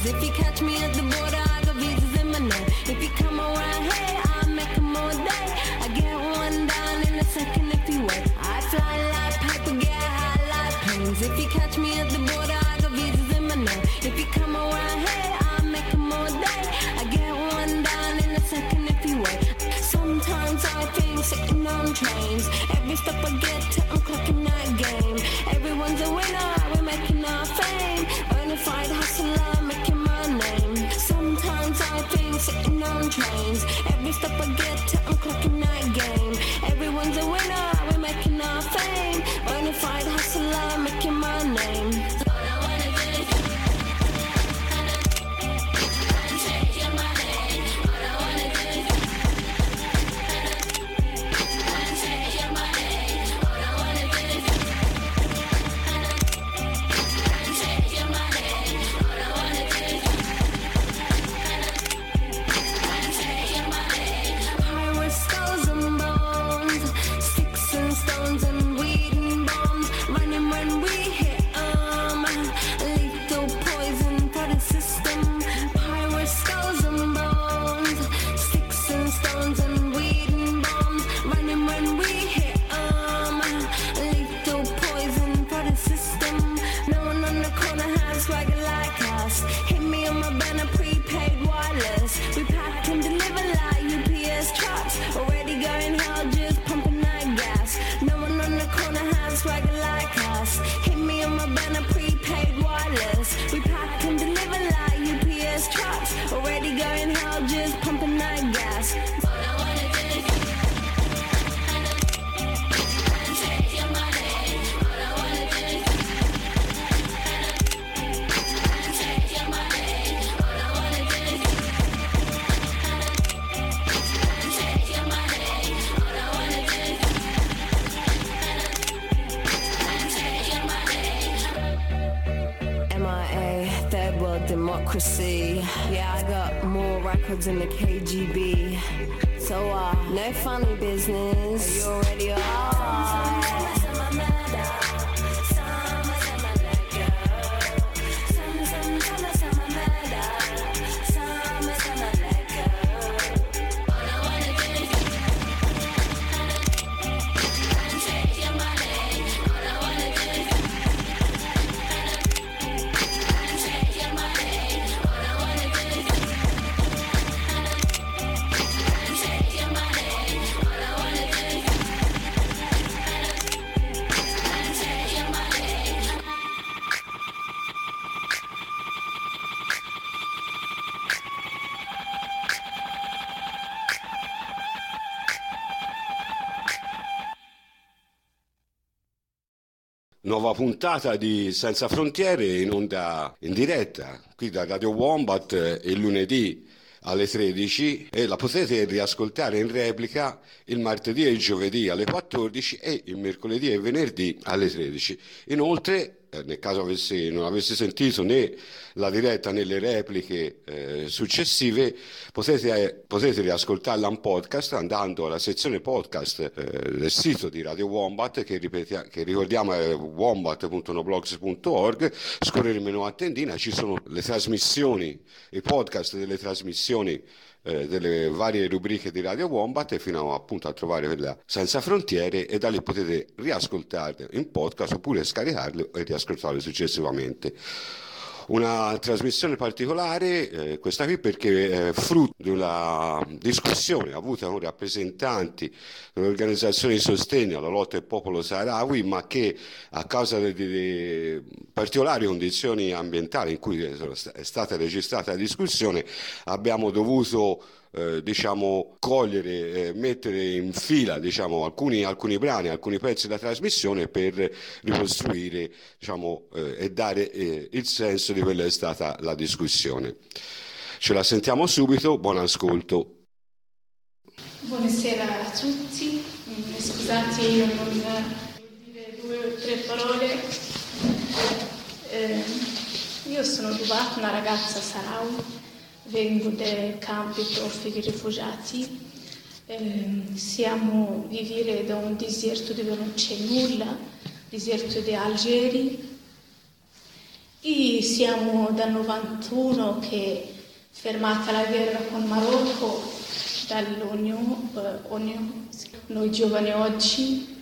planes. If you catch me at the border, I got visas in my name. If you come around here, I'll make them all day. I get one down in a second if you wait. I fly like paper, get high like planes. If you catch me at the border, I got visas in my name. If you come around here, I'll make them all day. I get one down in a second if you wait. Sometimes I think sitting on trains. Every step I get to, I'm clocking that game. Everyone's a winner, we're making our fame. Bonafide hustler, making my name. Sometimes I think sitting on trains. Every step I get to, I'm clocking that game. Everyone's a winner, we're making our fame. Bonafide hustler, making my name. Democracy. Yeah, I got more records than the KGB. So, no funny business. You already are. Nuova puntata di Senza Frontiere in onda in diretta qui da Radio Wombat il lunedì alle 13 e la potete riascoltare in replica il martedì e il giovedì alle 14 e il mercoledì e venerdì alle 13. Inoltre, nel caso non avessi sentito né la diretta né le repliche successive, potete riascoltarla in podcast andando alla sezione podcast del sito di Radio Wombat che ricordiamo è wombat.noblogs.org. scorrere il menu a tendina, ci sono le trasmissioni, i podcast delle trasmissioni delle varie rubriche di Radio Wombat e fino appunto a trovare quella Senza Frontiere, e da lì potete riascoltarle in podcast oppure scaricarle e riascoltarle successivamente. Una trasmissione particolare questa qui perché è frutto di una discussione avuta con rappresentanti delle organizzazioni di sostegno alla lotta del popolo saharawi, ma che a causa di particolari condizioni ambientali in cui è stata registrata la discussione abbiamo dovuto cogliere, mettere in fila alcuni brani, alcuni pezzi della trasmissione per ricostruire e dare il senso di quella che è stata la discussione. Ce la sentiamo subito, buon ascolto. Buonasera a tutti, scusate io non dire 2 o 3 parole. Io sono Dubat, una ragazza Sahrawi. Vengo dai campi profughi rifugiati, siamo vivere da un deserto dove non c'è nulla, deserto di Algeri, E siamo dal 91 che è fermata la guerra con il Marocco dall'ONU. Noi giovani oggi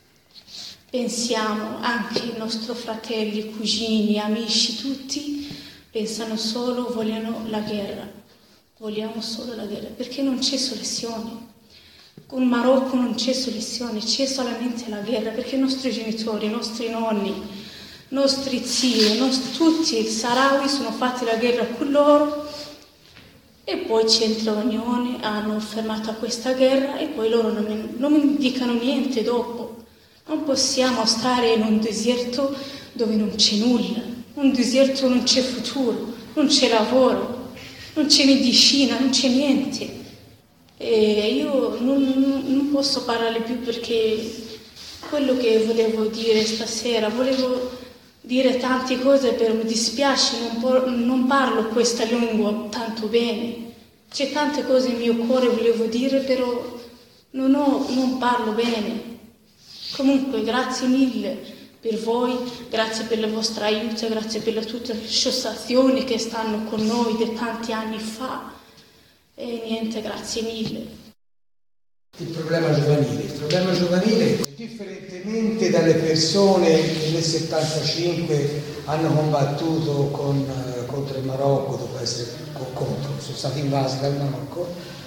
pensiamo, anche i nostri fratelli, cugini, amici, tutti pensano solo, vogliono la guerra. Vogliamo solo la guerra, perché non c'è soluzione. Con il Marocco non c'è soluzione, c'è solamente la guerra, perché i nostri genitori, i nostri nonni, i nostri zii, tutti i Sahrawi sono fatti la guerra con loro e poi c'entra l'Unione, hanno fermato questa guerra e poi loro non mi dicono niente dopo. Non possiamo stare in un deserto dove non c'è nulla, un deserto non c'è futuro, non c'è lavoro, non c'è medicina, non c'è niente. E io non posso parlare più perché quello che volevo dire stasera, volevo dire tante cose, però mi dispiace, non parlo questa lingua tanto bene. C'è tante cose nel mio cuore che volevo dire, però non parlo bene. Comunque grazie mille per voi, grazie per il vostro aiuto, grazie per tutte le associazioni che stanno con noi da tanti anni fa. E niente, grazie mille. Il problema giovanile, differentemente dalle persone che nel 75 hanno combattuto contro il Marocco, dopo essere sono stati invasi dal Marocco,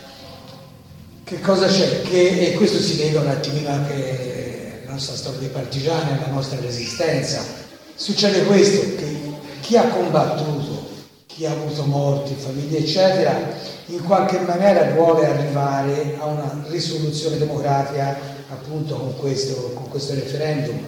che cosa c'è? E questo si lega un attimino anche alla nostra storia dei partigiani, alla nostra resistenza. Succede questo, che chi ha combattuto, chi ha avuto morti, famiglie eccetera, in qualche maniera vuole arrivare a una risoluzione democratica appunto con questo referendum.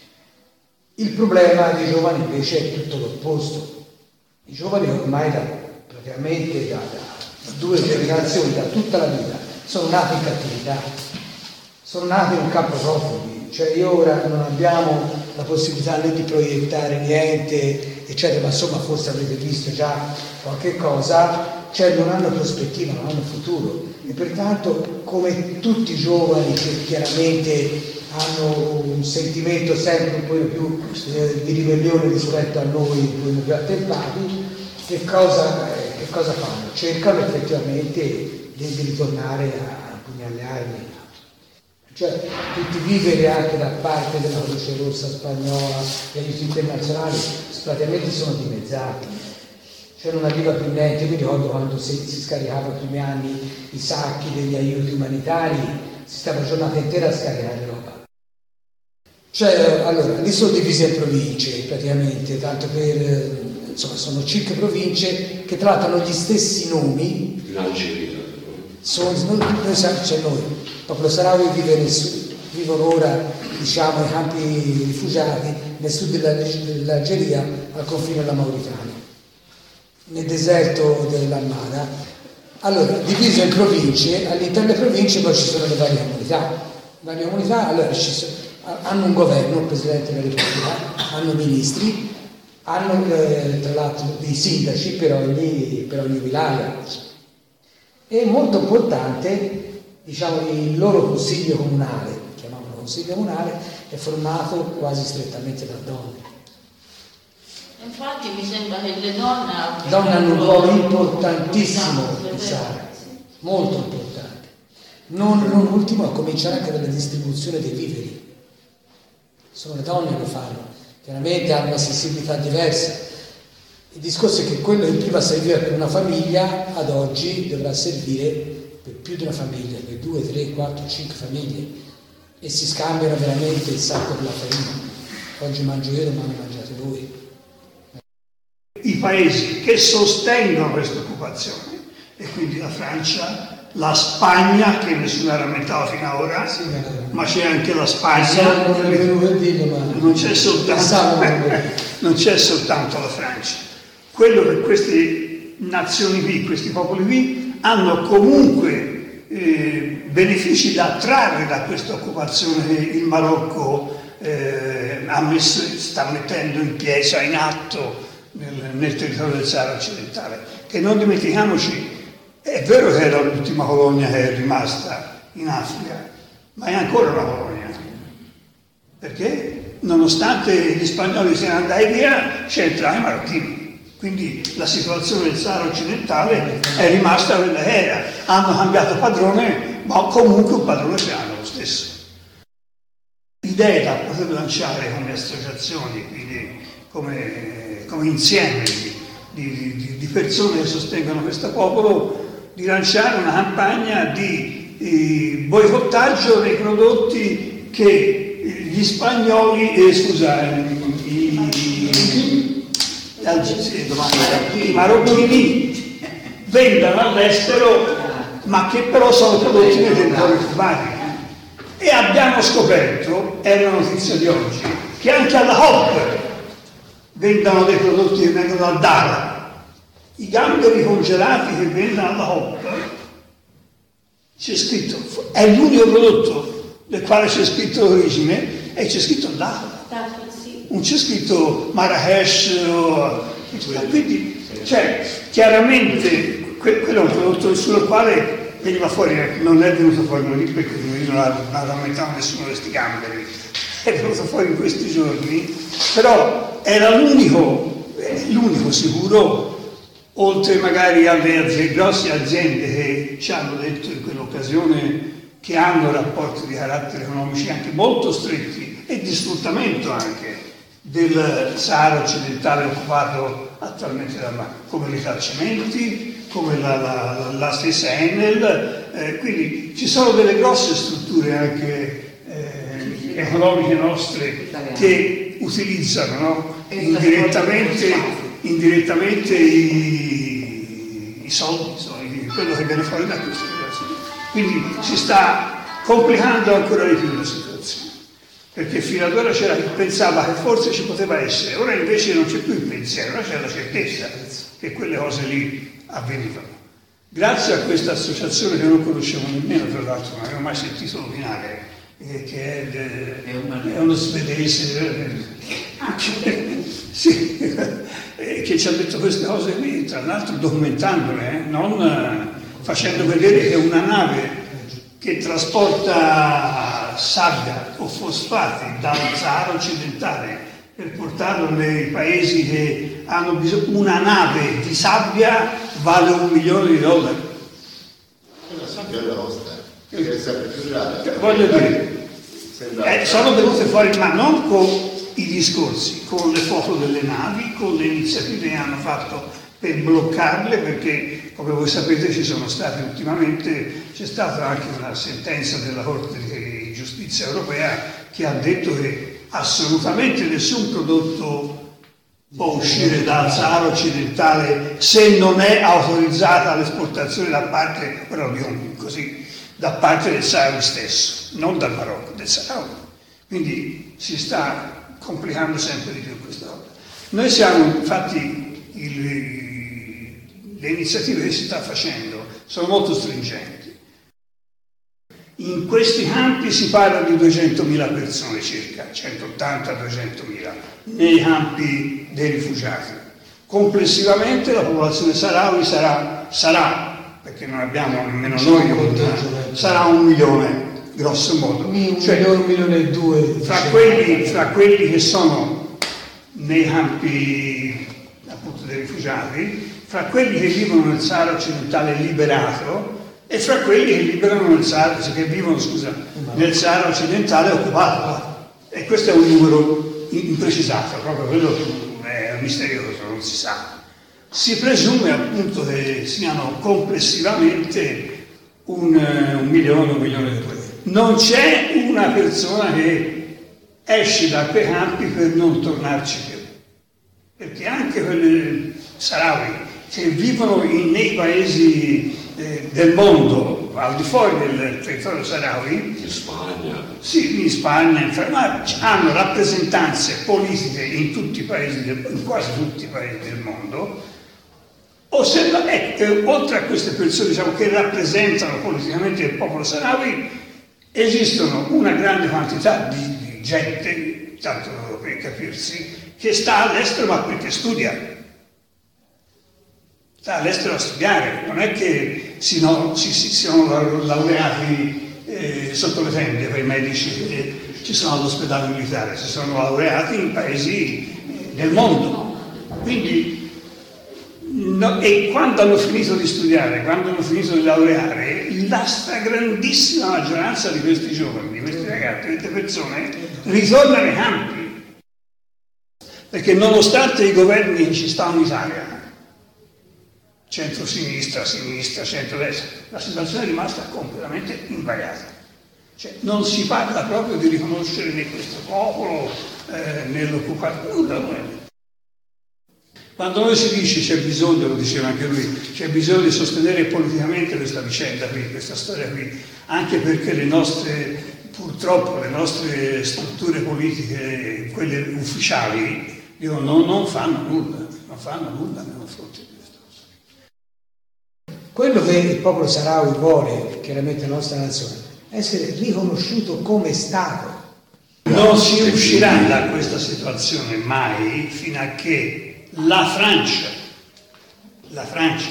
Il problema dei giovani invece è tutto l'opposto. I giovani ormai praticamente da 2 generazioni, da tutta la vita, sono nati in cattività, sono nati in un campo profughi, cioè ora non abbiamo la possibilità né di proiettare niente, eccetera, ma insomma forse avrete visto già qualche cosa. Cioè non hanno prospettiva, non hanno futuro e pertanto come tutti i giovani che chiaramente hanno un sentimento sempre un po' più di ribellione rispetto a noi, un po' più attempati, che cosa fanno? Cercano effettivamente di ritornare a pugnare le armi, cioè tutti vivere anche da parte della Croce Rossa spagnola, degli aiuti internazionali, praticamente sono dimezzati. Cioè non arriva più niente. Io mi ricordo quando si scaricava i primi anni i sacchi degli aiuti umanitari, si stava giornata intera a scaricare roba. Cioè, allora, lì sono divise in province praticamente, tanto per, insomma, sono 5 province che trattano gli stessi nomi. In Algeria. Noi, il popolo Sahrawi vivono ora, diciamo, ai campi rifugiati nel sud dell'Algeria, al confine della Mauritania, nel deserto dell'Almada. Allora, diviso in province, all'interno delle province poi ci sono le varie comunità, allora hanno un governo, il Presidente della Repubblica, hanno ministri, hanno tra l'altro dei sindaci per ogni wilaya. È molto importante, diciamo, il loro consiglio comunale, chiamiamolo consiglio comunale, è formato quasi strettamente da donne. Infatti mi sembra che le donne hanno un ruolo importantissimo in Sahara, molto importante. Non ultimo a cominciare anche dalla distribuzione dei viveri. Sono le donne che lo fanno, chiaramente hanno una sensibilità diversa. Il discorso è che quello che prima serviva per una famiglia, ad oggi dovrà servire per più di una famiglia, per 2, 3, 4, 5 famiglie, e si scambiano veramente il sacco della farina. Oggi mangio io, domani mangiate voi. I paesi che sostengono questa occupazione, e quindi la Francia, la Spagna, che nessuno ha rammentato fino ad ora, sì, ma c'è anche la Spagna, non c'è soltanto la Francia. Quello che queste nazioni qui, questi popoli qui, hanno comunque benefici da trarre da questa occupazione che il Marocco sta mettendo in atto nel territorio del Sahara occidentale, che non dimentichiamoci, è vero che era l'ultima colonia che è rimasta in Africa, ma è ancora una colonia. Perché? nonostante gli spagnoli siano andati via, c'entrano i marocchini. Quindi la situazione del Sahara occidentale è rimasta quella che era. Hanno cambiato padrone, ma comunque un padrone ce l'hanno lo stesso. L'idea da poter lanciare come associazioni, quindi come insieme di persone che sostengono questo popolo, di lanciare una campagna di boicottaggio dei prodotti che gli spagnoli, i marocchini vendano all'estero, ma che però sono prodotti nei territori cubani. E abbiamo scoperto, è una notizia di oggi, che anche alla Hop vendono dei prodotti che vengono dal Dara. I gamberi congelati che vendono alla Hop, c'è scritto, è l'unico prodotto del quale c'è scritto l'origine e c'è scritto Dara. Non c'è scritto Marrakesh, quindi chiaramente quello è un prodotto sul quale veniva fuori, non è venuto fuori lì perché non ha rammentato nessuno di questi gamberi, è venuto fuori in questi giorni, però era l'unico sicuro, oltre magari alle grosse aziende che ci hanno detto in quell'occasione che hanno rapporti di carattere economici anche molto stretti e di sfruttamento anche del Sahara occidentale occupato attualmente come l'Italcementi, come la stessa Enel, quindi ci sono delle grosse strutture anche economiche nostre che utilizzano, no? indirettamente i soldi, quello che viene fuori da queste situazioni. Quindi si sta complicando ancora di più la situazione, perché fino ad ora c'era chi pensava che forse ci poteva essere, ora invece non c'è più il pensiero, ora c'è la certezza che quelle cose lì avvenivano. Grazie a questa associazione che non conoscevo nemmeno, tra l'altro non avevo mai sentito nominare, che è uno svedese che ci ha detto queste cose qui, tra l'altro documentandole, non facendo vedere che una nave che trasporta sabbia o fosfati dal Sahara occidentale per portarlo nei paesi che hanno bisogno, una nave di sabbia vale $1 milione. La sabbia è la nostra, che è sempre più rara. Voglio dire, sono venute fuori, ma non con i discorsi, con le foto delle navi, con le iniziative che hanno fatto per bloccarle, perché come voi sapete ci sono state ultimamente, c'è stata anche una sentenza della Corte di Giustizia europea che ha detto che assolutamente nessun prodotto può uscire dal Sahara occidentale se non è autorizzata l'esportazione da parte, da parte del Sahara stesso, non dal Marocco, del Sahara. Quindi si sta complicando sempre di più questa cosa. Noi siamo, infatti, le iniziative che si sta facendo sono molto stringenti. In questi campi si parla di 200.000 persone circa, 180-200.000, nei campi dei rifugiati. Complessivamente la popolazione sahrawi sarà, perché non abbiamo nemmeno noi, sarà 1 milione, grosso modo. 1 milione e 2. Fra quelli che sono nei campi appunto dei rifugiati, fra quelli che vivono nel Sahara occidentale liberato e fra quelli che vivono nel Sahara occidentale occupato. E questo è un numero imprecisato, proprio quello è misterioso, non si sa. Si presume appunto che siano complessivamente 1 milione, 1 milione e 2. Non c'è una persona che esce da quei campi per non tornarci più, perché anche quelli sahrawi che vivono nei paesi del mondo al di fuori del territorio sahrawi, in Spagna, sì, in Spagna, in Francia, hanno rappresentanze politiche in tutti i paesi in quasi tutti i paesi del mondo. Oltre a queste persone, diciamo, che rappresentano politicamente il popolo sahrawi, esistono una grande quantità di gente, tanto per capirsi, che sta all'estero ma perché studia. Sta all'estero a studiare, non è che siano laureati sotto le tende per i medici ci sono all'ospedale militare, si sono laureati in paesi del mondo. Quindi, e quando hanno finito di studiare, quando hanno finito di laureare, la stragrandissima maggioranza di questi giovani, di questi ragazzi, di queste persone, ritorna nei campi. Perché nonostante i governi che ci stanno in Italia, centro-sinistra, sinistra, centro-destra, la situazione è rimasta completamente invariata. Cioè, non si parla proprio di riconoscere né questo popolo, nell'occupazione, nulla. Quando noi si dice c'è bisogno, lo diceva anche lui, c'è bisogno di sostenere politicamente questa vicenda qui, questa storia qui, anche perché purtroppo le nostre strutture politiche, quelle ufficiali, non fanno nulla nei confronti di questo. Quello che il popolo Saharawi vuole, chiaramente la nostra nazione, è essere riconosciuto come Stato. Non si uscirà da questa situazione mai fino a che la Francia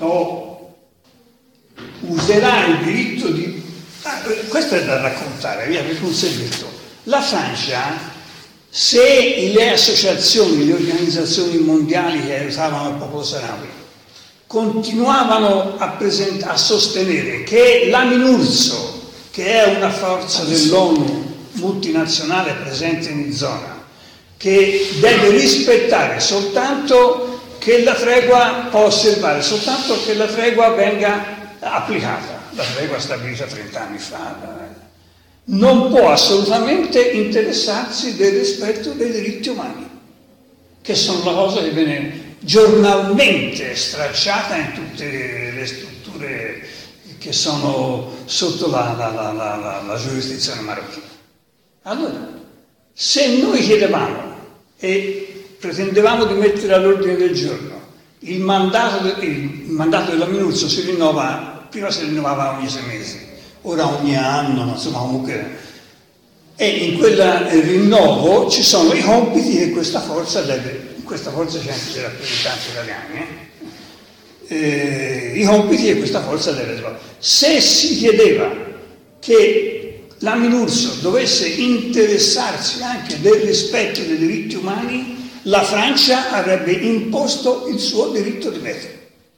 userà il diritto di... questo è da raccontare, via, per un segreto. La Francia, se le associazioni, le organizzazioni mondiali che aiutavano il popolo Saharawi continuavano a sostenere che la MINURSO, che è una forza dell'ONU multinazionale presente in zona, che deve rispettare soltanto che la tregua, può osservare soltanto che la tregua venga applicata, la tregua stabilita 30 anni fa, non può assolutamente interessarsi del rispetto dei diritti umani, che sono la cosa che viene giornalmente stracciata in tutte le strutture che sono sotto la giurisdizione marocchina. Allora, se noi chiedevamo e pretendevamo di mettere all'ordine del giorno il mandato della MINURSO si rinnova, prima si rinnovava ogni 6 mesi, ora ogni anno, ma insomma comunque, e in quel rinnovo ci sono i compiti che questa forza deve, in questa forza c'è anche dei rappresentanti italiani, i compiti che questa forza deve svolgere. Se si chiedeva che la MINURSO dovesse interessarsi anche del rispetto dei diritti umani, la Francia avrebbe imposto il suo diritto di veto.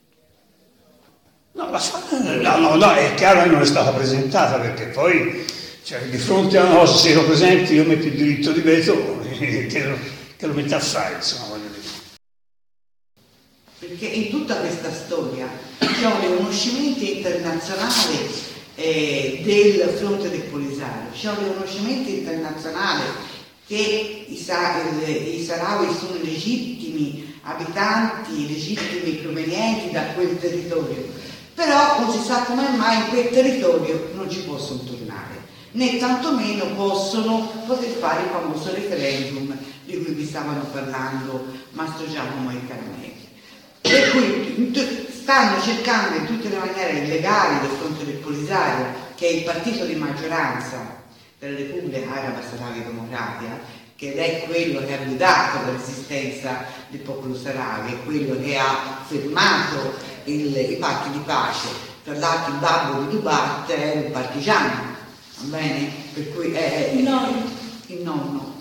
No, è chiaro che non è stata presentata, perché poi di fronte a una cosa, se lo presenti io metto il diritto di veto, che lo mette a fare, insomma, voglio dire. Perché in tutta questa storia c'è un riconoscimento internazionale del fronte del Polisario, c'è un riconoscimento internazionale che i Saharawi sono legittimi abitanti, legittimi provenienti da quel territorio, però non si sa come mai in quel territorio non ci possono tornare, né tantomeno possono poter fare il famoso referendum di cui vi stavano parlando Mastro Giacomo e Caramelli. Per cui stanno cercando in tutte le maniere illegali del fronte del Polisario, che è il partito di maggioranza della Repubblica Araba Sahrawi Democratica, che è quello che ha guidato la resistenza del popolo Sahrawi, quello che ha fermato i patti di pace. Tra l'altro il babbo di Dubat è un partigiano, va bene? Per cui è il nonno.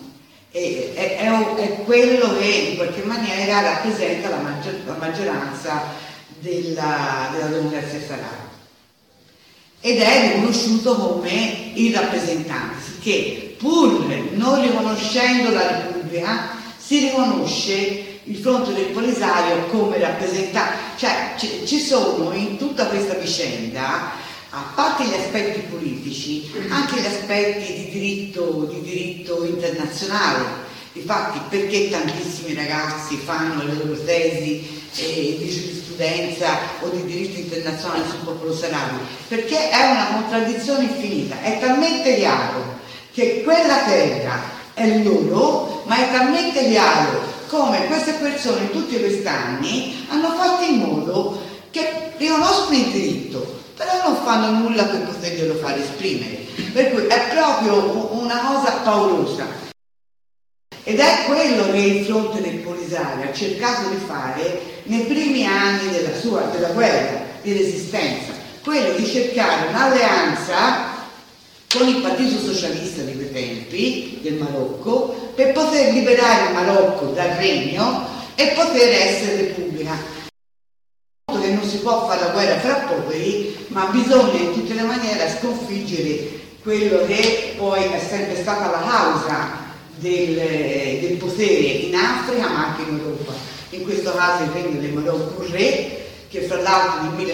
È quello che in qualche maniera rappresenta la maggioranza della democrazia sahrawi ed è riconosciuto come il rappresentante, che pur non riconoscendo la Repubblica si riconosce il fronte del Polisario come rappresentante. Cioè ci sono in tutta questa vicenda, a parte gli aspetti politici, anche gli aspetti di diritto internazionale. Infatti, perché tantissimi ragazzi fanno le loro tesi di giurisprudenza o di diritto internazionale sul popolo Sahrawi? Perché è una contraddizione infinita. È talmente chiaro che quella terra è loro, ma è talmente chiaro come queste persone in tutti questi anni hanno fatto in modo che riconoscono il diritto, però non fanno nulla per poterglielo fare esprimere. Per cui è proprio una cosa paurosa. Ed è quello che il fronte del Polisario ha cercato di fare nei primi anni della guerra di resistenza, quello di cercare un'alleanza con il Partito Socialista di quei tempi del Marocco, per poter liberare il Marocco dal regno e poter essere repubblica. Che non si può fare la guerra fra poveri, ma bisogna in tutte le maniere sconfiggere quello che poi è sempre stata la causa del potere in Africa ma anche in Europa. In questo caso il regno del Marocco, un re che fra l'altro nel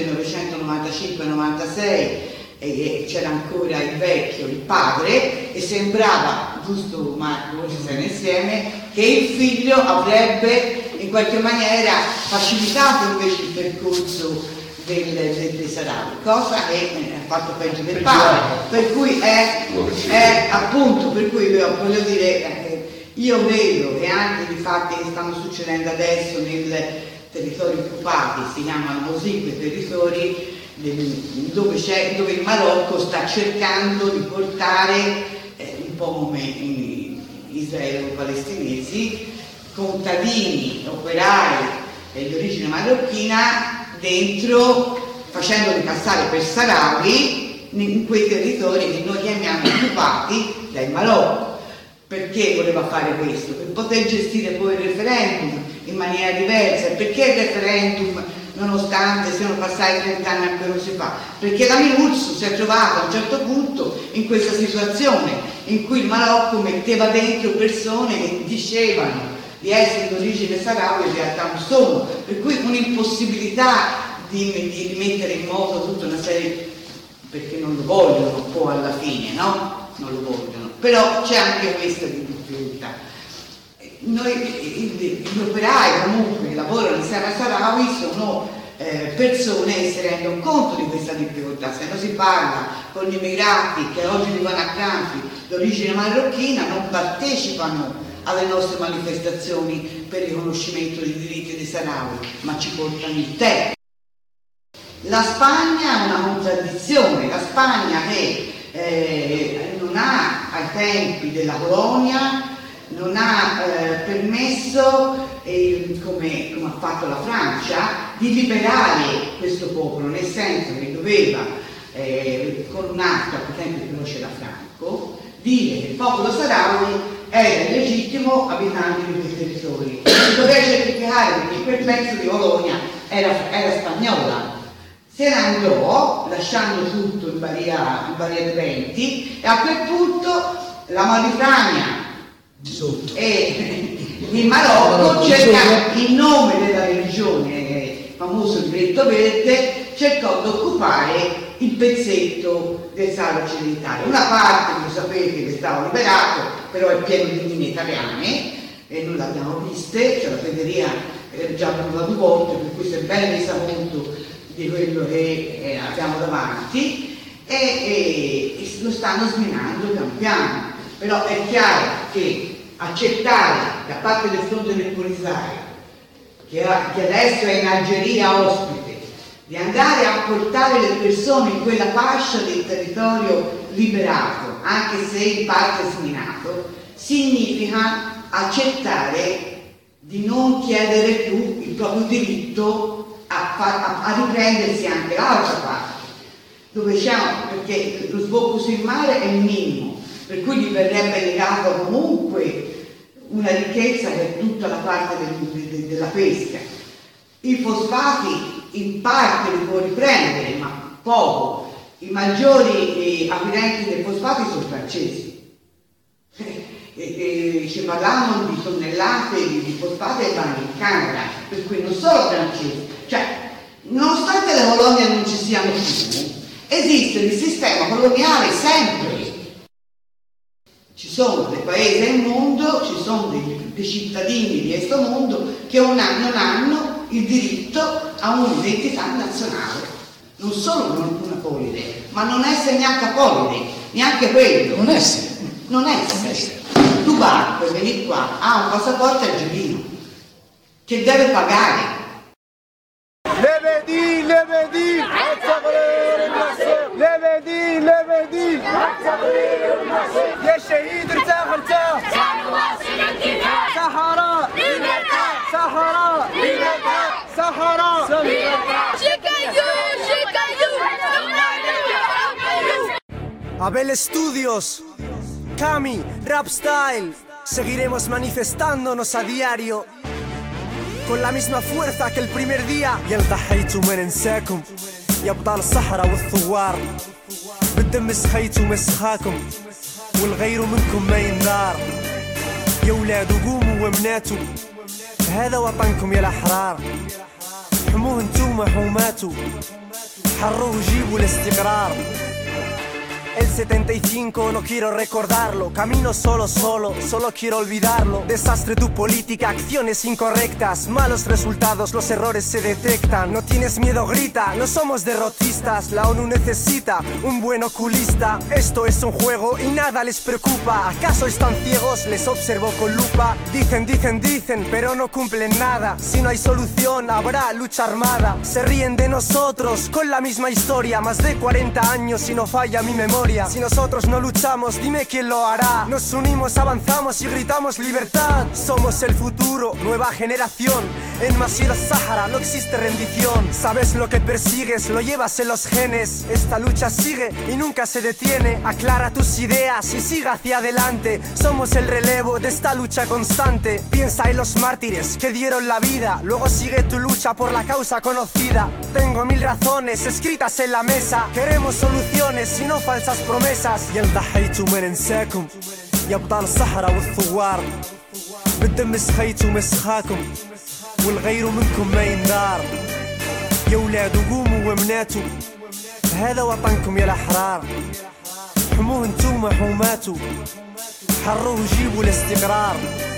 1995-96 c'era ancora il vecchio, il padre, e sembrava, giusto Marco, voi ci siamo insieme, che il figlio avrebbe in qualche maniera facilitato invece il percorso dei Sahrawi, cosa che ha fatto peggio del padre, per cui è appunto, per cui voglio dire, io vedo che anche i fatti che stanno succedendo adesso nel territori occupati, si chiamano così quei territori, dove il Marocco sta cercando di portare, un po' come in Israele o palestinesi, contadini, operai di origine marocchina dentro, facendoli passare per Sahrawi in quei territori che noi chiamiamo occupati dal Marocco. Perché voleva fare questo? Per poter gestire poi il referendum in maniera diversa. Perché il referendum, nonostante siano passati 30 anni, ancora non si fa? Perché la MINURSO si è trovata a un certo punto in questa situazione in cui il Marocco metteva dentro persone che dicevano di essere di origine sahrawi, in realtà non sono, per cui un'impossibilità di mettere in moto tutta una serie, perché non lo vogliono un po' alla fine, no? Non lo vogliono, però c'è anche questa difficoltà. Noi, gli operai comunque che lavorano insieme a Sahrawi sono persone che si rendono conto di questa difficoltà. Se non si parla con gli immigrati che oggi vivono a campi d'origine marocchina, non partecipano alle nostre manifestazioni per il riconoscimento dei diritti dei Sahrawi, ma ci portano il tè. La Spagna è una contraddizione, la Spagna che non ha ai tempi della colonia, non ha permesso, come ha fatto la Francia, di liberare questo popolo, nel senso che doveva, con un atto, per esempio che non c'era Franco, dire che il popolo sahrawi era il legittimo abitante di quei territori. Si doveva certificare perché quel pezzo di colonia era spagnola. Se ne andò, lasciando tutto in Baria de Venti, e a quel punto la Mauritania e il Marocco cercava, in nome della religione, famoso il Gretto Verde, cercò di occupare il pezzetto del Sahara occidentale. Una parte, lo sapete, che stava liberato, però è pieno di mine italiane e noi l'abbiamo viste, cioè la Federia è già venuta 2 volte, per cui si è ben resa conto di quello che abbiamo davanti e lo stanno sminando pian piano. Però è chiaro che accettare da parte del Fronte del Polisario, che adesso è in Algeria ospite, di andare a portare le persone in quella fascia del territorio liberato, anche se in parte sminato, significa accettare di non chiedere più il proprio diritto a riprendersi anche l'altra parte, dove c'è, perché lo sbocco sul mare è il minimo, per cui gli verrebbe legato comunque una ricchezza che è tutta la parte della pesca. I fosfati in parte li può riprendere, ma poco. I maggiori acquirenti dei fosfati sono francesi. Ci parlavano di tonnellate di fosfati che vanno in Canada, per cui non solo francesi. Cioè, nonostante le colonie non ci siano più, esiste il sistema coloniale sempre. Ci sono dei paesi nel mondo, ci sono dei cittadini di questo mondo che non hanno il diritto a un'identità nazionale. Non solo una polide, ma non essere neanche polide, neanche quello. Non essere. Tu vai per venire qua, ha un passaporto algerino, che deve pagare. لبدي يا شهيد ارتاح صحراء Abel Studios, Cami, Rap Style. Seguiremos manifestándonos a diario con la misma fuerza que el primer día. يلا حيتوا ما ننساكم يا ابطال الصحراء والثوار، بالدم سخيتوا مسخاكم والغير منكم ما ينار. يا ولاد قوموا ومناتوا، هذا وطنكم يا الأحرار. حموه انتوما حوماتوا، حروه جيبوا الاستقرار. El 75 no quiero recordarlo, camino solo, solo quiero olvidarlo. Desastre tu política, acciones incorrectas, malos resultados, los errores se detectan. No tienes miedo, grita, no somos derrotistas. La ONU necesita un buen oculista. Esto es un juego y nada les preocupa. ¿Acaso están ciegos? Les observo con lupa. Dicen, pero no cumplen nada. Si no hay solución, habrá lucha armada. Se ríen de nosotros con la misma historia, más de 40 años y no falla mi memoria. Si nosotros no luchamos, dime quién lo hará. Nos unimos, avanzamos y gritamos libertad. Somos el futuro, nueva generación. En Masjid al-Sahara no existe rendición. Sabes lo que persigues, lo llevas en los genes. Esta lucha sigue y nunca se detiene. Aclara tus ideas y siga hacia adelante. Somos el relevo de esta lucha constante. Piensa en los mártires que dieron la vida, luego sigue tu lucha por la causa conocida. Tengo 1000 razones escritas en la mesa. Queremos soluciones y no falsas promesas. يلا حيتوا ما ننساكم يا ابطال الصحراء والثوار، بالدم سخيتوا مسخاكم والغير منكم ما ينار. يا ولاد قوموا ومناتوا، هذا وطنكم يا الأحرار. حموه انتوما حوماتوا، حروه جيبوا الاستقرار.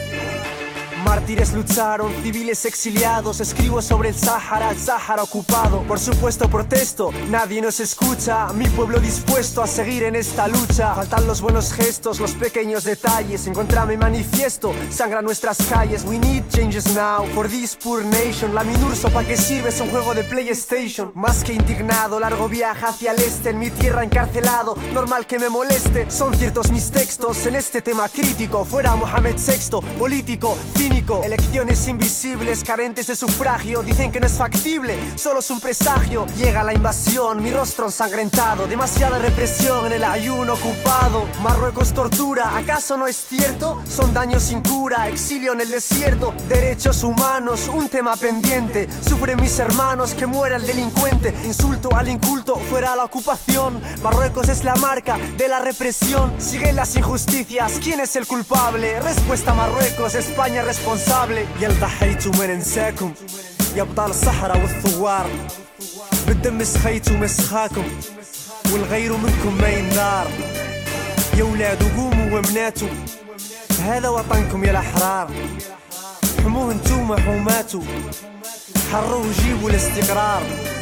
Mártires lucharon, civiles exiliados. Escribo sobre el Sáhara ocupado. Por supuesto protesto, nadie nos escucha. Mi pueblo dispuesto a seguir en esta lucha. Faltan los buenos gestos, los pequeños detalles. Encontrame manifiesto, sangra nuestras calles. We need changes now, for this poor nation. La Minurso, ¿pa' qué sirve? Es un juego de PlayStation. Más que indignado, largo viaje hacia el este. En mi tierra encarcelado, normal que me moleste. Son ciertos mis textos en este tema crítico. Fuera Mohamed VI, político, cínico. Elecciones invisibles, carentes de sufragio. Dicen que no es factible, solo es un presagio. Llega la invasión, mi rostro ensangrentado. Demasiada represión en el ayuno ocupado. Marruecos tortura, ¿acaso no es cierto? Son daños sin cura, exilio en el desierto. Derechos humanos, un tema pendiente. Sufren mis hermanos, que muera el delincuente. Insulto al inculto, fuera la ocupación. Marruecos es la marca de la represión. Siguen las injusticias, ¿quién es el culpable? Respuesta Marruecos, España responsable. يلا حيتوا ما ننساكم يا ابطال الصحراء والثوار، بالدم سخيتوا مسخاكم والغير منكم ما ينار. يا ولاد قوموا ومناتوا، هذا وطنكم يا الأحرار. حموه انتوما حوماتوا، حروه جيبوا الاستقرار.